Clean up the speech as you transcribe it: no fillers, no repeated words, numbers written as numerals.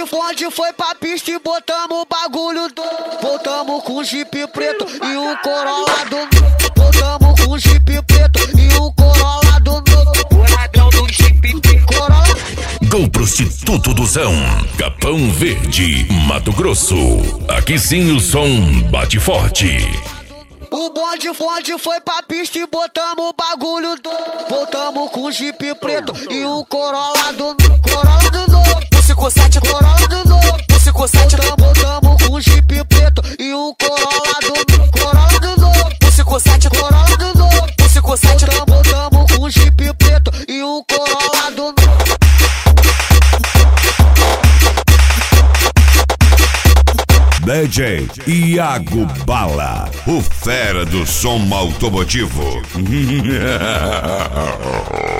bonde foi pra pista e botamos o bagulho do. Voltamos com Jeep preto e um Corolla do novo. Voltamos com Jeep preto e um Corolla do novo. O ladrão do Jeep Corolla. Gol Prostituto do Zão, Capão Verde, Mato Grosso. Aqui sim o som bate forte. O bonde foi pra pista e botamos o bagulho do. Voltamos com Jeep preto e um Corolla do novo. Corolla do novo. Ficou 7 Corolla do novo. Ficou 7 Voltamos com Jeep preto e um Corolla do novo. Corolla do novo. Ficou 7 Corolla do novo. Ficou 7 Voltamos com Jeep preto e um Corolla do novo. DJ Iago Bala, o fera do som automotivo.